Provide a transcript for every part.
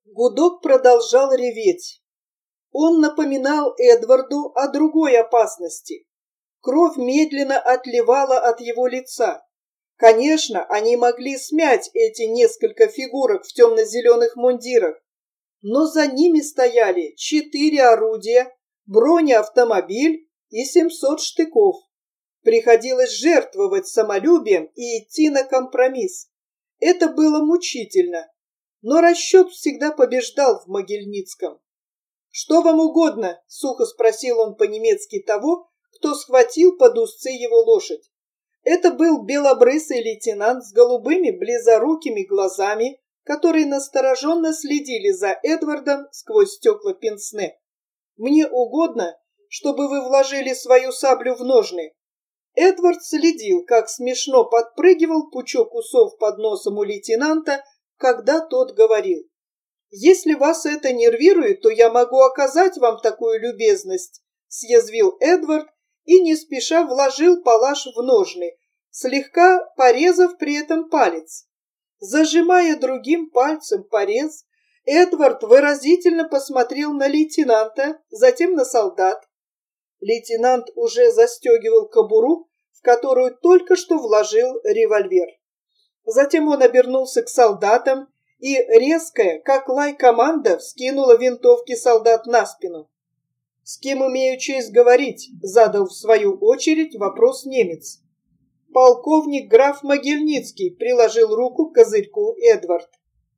Гудок продолжал реветь. Он напоминал Эдварду о другой опасности. Кровь медленно отливала от его лица. Конечно, они могли смять эти несколько фигурок в темно-зеленых мундирах, но за ними стояли 4 орудия, бронеавтомобиль и 700 штыков. Приходилось жертвовать самолюбием и идти на компромисс. Это было мучительно, но расчет всегда побеждал в Могильницком. «Что вам угодно?» — сухо спросил он по-немецки того, кто схватил под узцы его лошадь. Это был белобрысый лейтенант с голубыми близорукими глазами, которые настороженно следили за Эдвардом сквозь стекла пенсне. «Мне угодно, чтобы вы вложили свою саблю в ножны». Эдвард следил, как смешно подпрыгивал пучок усов под носом у лейтенанта, когда тот говорил: «Если вас это нервирует, то я могу оказать вам такую любезность», — съязвил Эдвард и не спеша вложил палаш в ножны, слегка порезав при этом палец. Зажимая другим пальцем порез, Эдвард выразительно посмотрел на лейтенанта, затем на солдат. Лейтенант уже застегивал кобуру, в которую только что вложил револьвер. Затем он обернулся к солдатам, и резкая, как лай команда, вскинула винтовки солдат на спину. «С кем имею честь говорить?» — задал в свою очередь вопрос немец. «Полковник граф Могильницкий», — приложил руку к козырьку Эдвард.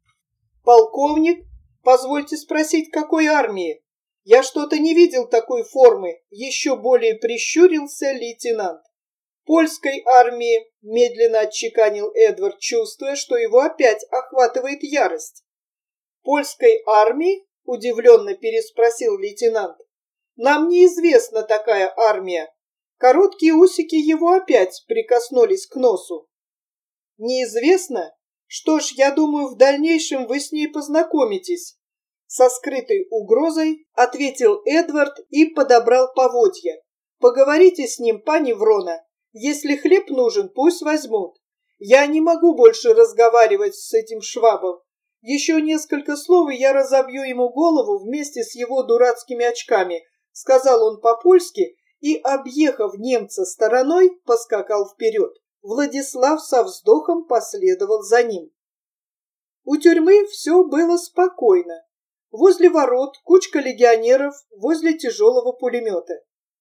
«Полковник? Позвольте спросить, какой армии? Я что-то не видел такой формы», — еще более прищурился лейтенант. «Польской армии», — медленно отчеканил Эдвард, чувствуя, что его опять охватывает ярость. «Польской армии?» — удивленно переспросил лейтенант. «Нам неизвестна такая армия». Короткие усики его опять прикоснулись к носу. «Неизвестно? Что ж, я думаю, в дальнейшем вы с ней познакомитесь». Со скрытой угрозой ответил Эдвард и подобрал поводья. «Поговорите с ним, пани Врона. Если хлеб нужен, пусть возьмут. Я не могу больше разговаривать с этим швабом. Еще несколько слов, и я разобью ему голову вместе с его дурацкими очками», — сказал он по-польски и, объехав немца стороной, поскакал вперед. Владислав со вздохом последовал за ним. У тюрьмы все было спокойно. Возле ворот кучка легионеров, возле тяжелого пулемета.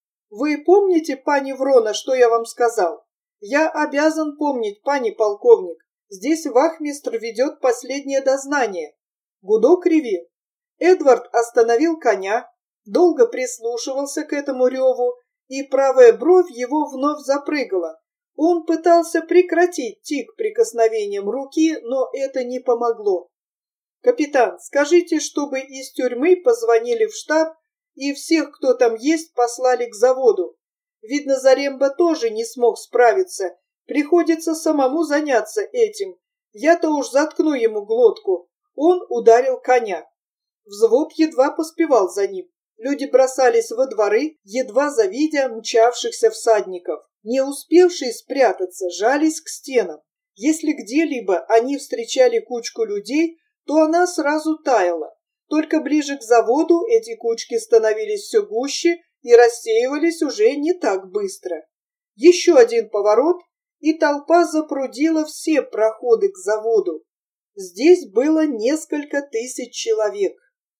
«Вы помните, пани Врона, что я вам сказал? Я обязан помнить, пани полковник. Здесь вахмистр ведет последнее дознание». Гудок ревел. Эдвард остановил коня, долго прислушивался к этому реву, и правая бровь его вновь запрыгала. Он пытался прекратить тик прикосновением руки, но это не помогло. «Капитан, скажите, чтобы из тюрьмы позвонили в штаб и всех, кто там есть, послали к заводу. Видно, Заремба тоже не смог справиться. Приходится самому заняться этим. Я-то уж заткну ему глотку». Он ударил коня. Взвод едва поспевал за ним. Люди бросались во дворы, едва завидя мчавшихся всадников. Не успевшие спрятаться, жались к стенам. Если где-либо они встречали кучку людей, то она сразу таяла. Только ближе к заводу эти кучки становились все гуще и рассеивались уже не так быстро. Еще один поворот, и толпа запрудила все проходы к заводу. Здесь было несколько тысяч человек.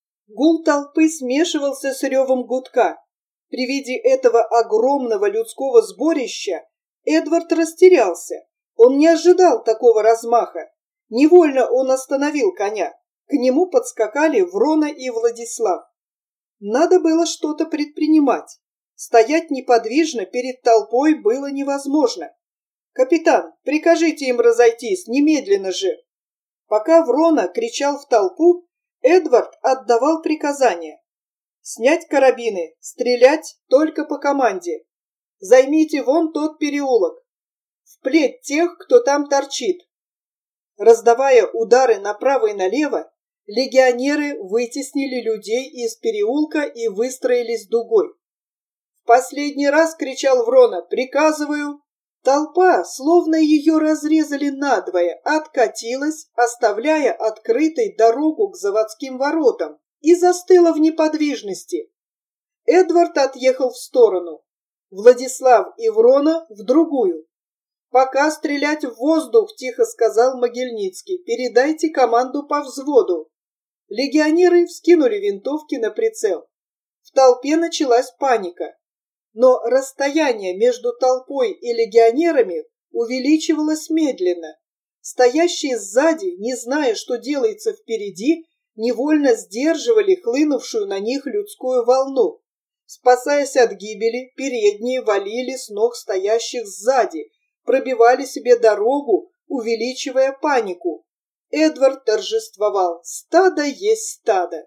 Гул толпы смешивался с ревом гудка. При виде этого огромного людского сборища Эдвард растерялся. Он не ожидал такого размаха. Невольно он остановил коня. К нему подскакали Врона и Владислав. Надо было что-то предпринимать. Стоять неподвижно перед толпой было невозможно. «Капитан, прикажите им разойтись, немедленно же!» Пока Врона кричал в толпу, Эдвард отдавал приказания. «Снять карабины, стрелять только по команде. Займите вон тот переулок. Вплеть тех, кто там торчит». Раздавая удары направо и налево, легионеры вытеснили людей из переулка и выстроились дугой. «В последний раз!» — кричал Врона. «Приказываю!» Толпа, словно ее разрезали надвое, откатилась, оставляя открытой дорогу к заводским воротам, и застыла в неподвижности. Эдвард отъехал в сторону, Владислав и Врона в другую. «Пока стрелять в воздух», — тихо сказал Могильницкий. «Передайте команду по взводу». Легионеры вскинули винтовки на прицел. В толпе началась паника. Но расстояние между толпой и легионерами увеличивалось медленно. Стоящие сзади, не зная, что делается впереди, невольно сдерживали хлынувшую на них людскую волну. Спасаясь от гибели, передние валили с ног стоящих сзади, пробивали себе дорогу, увеличивая панику. Эдвард торжествовал: «Стадо есть стадо!»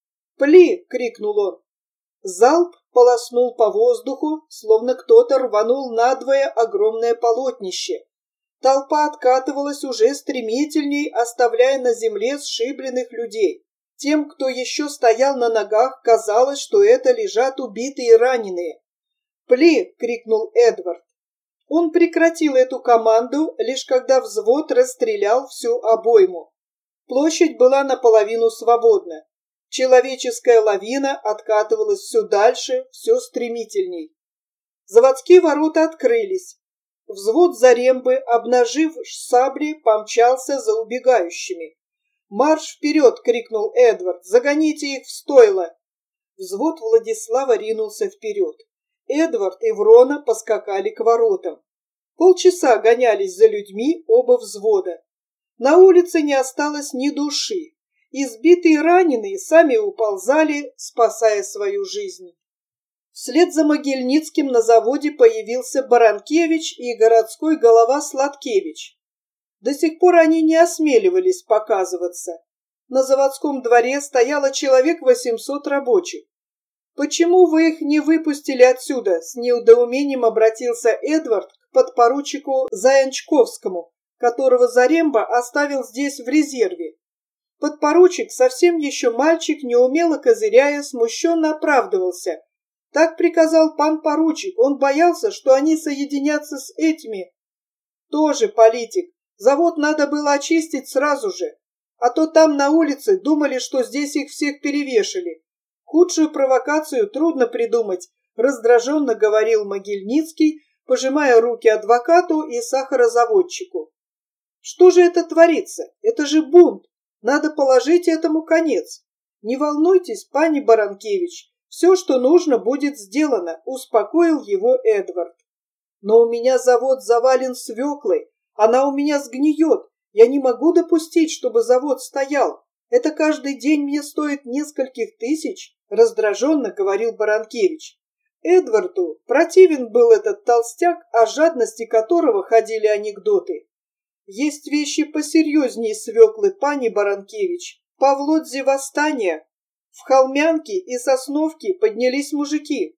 «Пли!» — крикнул он. Залп полоснул по воздуху, словно кто-то рванул надвое огромное полотнище. Толпа откатывалась уже стремительней, оставляя на земле сшибленных людей. Тем, кто еще стоял на ногах, казалось, что это лежат убитые и раненые. «Пли!» — крикнул Эдвард. Он прекратил эту команду, лишь когда взвод расстрелял всю обойму. Площадь была наполовину свободна. Человеческая лавина откатывалась все дальше, все стремительней. Заводские ворота открылись. Взвод Зарембы, обнажив сабли, помчался за убегающими. «Марш вперед!» — крикнул Эдвард. «Загоните их в стойло!» Взвод Владислава ринулся вперед. Эдвард и Врона поскакали к воротам. Полчаса гонялись за людьми оба взвода. На улице не осталось ни души. Избитые и раненые сами уползали, спасая свою жизнь. Вслед за Могильницким на заводе появился Баранкевич и городской голова Сладкевич. До сих пор они не осмеливались показываться. На заводском дворе стояло человек 800 рабочих. «Почему вы их не выпустили отсюда?» — с недоумением обратился Эдвард к подпоручику Заянчковскому, которого Заремба оставил здесь в резерве. Подпоручик, совсем еще мальчик, неумело козыряя, смущенно оправдывался. «Так приказал пан поручик, он боялся, что они соединятся с этими». «Тоже политик. Завод надо было очистить сразу же, а то там на улице думали, что здесь их всех перевешали. Худшую провокацию трудно придумать», — раздраженно говорил Могильницкий, пожимая руки адвокату и сахарозаводчику. «Что же это творится? Это же бунт! Надо положить этому конец. Не волнуйтесь, пани Баранкевич, все, что нужно, будет сделано», — успокоил его Эдвард. «Но у меня завод завален свеклой, она у меня сгниет. Я не могу допустить, чтобы завод стоял. Это каждый день мне стоит нескольких тысяч», — раздраженно говорил Баранкевич. Эдварду противен был этот толстяк, о жадности которого ходили анекдоты. «Есть вещи посерьезнее свеклы, пани Баранкевич. По Володзе восстание. В Холмянке и Сосновке поднялись мужики».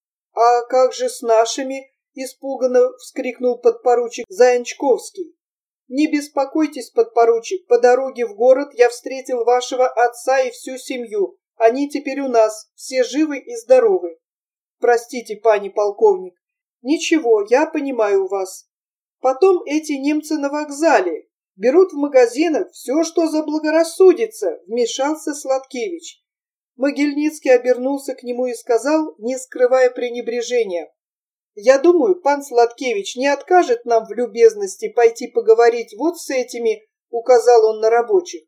«А как же с нашими?» — испуганно вскрикнул подпоручик Заянчковский. «Не беспокойтесь, подпоручик, по дороге в город я встретил вашего отца и всю семью. Они теперь у нас, все живы и здоровы». «Простите, пани полковник». «Ничего, я понимаю вас. Потом эти немцы на вокзале берут в магазинах все, что заблагорассудится», — вмешался Сладкевич. Могильницкий обернулся к нему и сказал, не скрывая пренебрежения: «Я думаю, пан Сладкевич не откажет нам в любезности пойти поговорить вот с этими», — указал он на рабочих.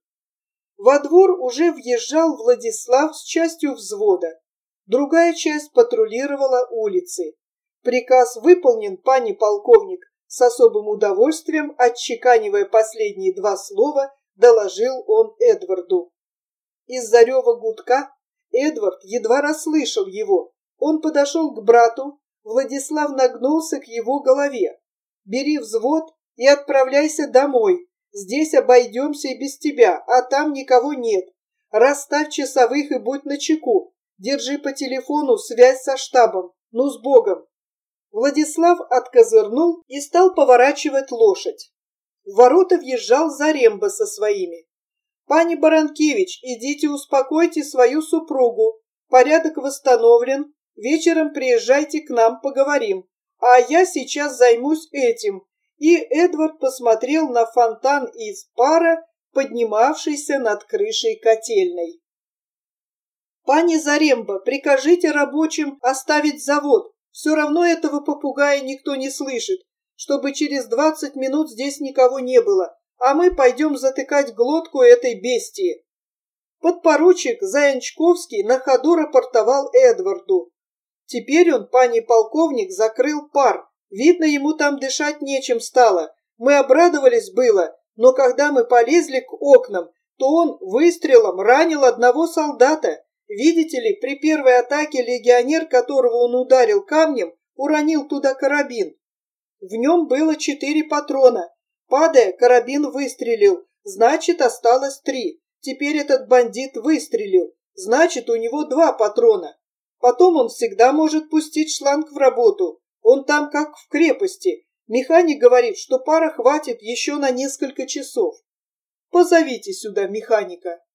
Во двор уже въезжал Владислав с частью взвода. Другая часть патрулировала улицы. «Приказ выполнен, пани полковник», — с особым удовольствием, отчеканивая последние два слова, доложил он Эдварду. Из-за рева гудка Эдвард едва расслышал его. Он подошел к брату, Владислав нагнулся к его голове. «Бери взвод и отправляйся домой. Здесь обойдемся и без тебя, а там никого нет. Расставь часовых и будь начеку. Держи по телефону связь со штабом. Ну, с Богом!» Владислав откозырнул и стал поворачивать лошадь. В ворота въезжал Заремба со своими. «Пани Баранкевич, идите успокойте свою супругу. Порядок восстановлен. Вечером приезжайте к нам, поговорим», А я сейчас займусь этим». И Эдвард посмотрел на фонтан из пара, поднимавшийся над крышей котельной. «Пани Заремба, прикажите рабочим оставить завод. Все равно этого попугая никто не слышит, чтобы через 20 минут здесь никого не было, а мы пойдем затыкать глотку этой бестии». Подпоручик Заянчковский на ходу рапортовал Эдварду. Теперь он, пани полковник, закрыл пар. Видно, ему там дышать нечем стало. Мы обрадовались было, но когда мы полезли к окнам, то он выстрелом ранил одного солдата. Видите ли, при первой атаке легионер, которого он ударил камнем, уронил туда карабин. В нем было 4 патрона. Падая, карабин выстрелил, значит, осталось 3. Теперь этот бандит выстрелил, значит, у него 2 патрона. Потом он всегда может пустить шланг в работу. Он там как в крепости. Механик говорит, что пара хватит еще на несколько часов. Позовите сюда механика.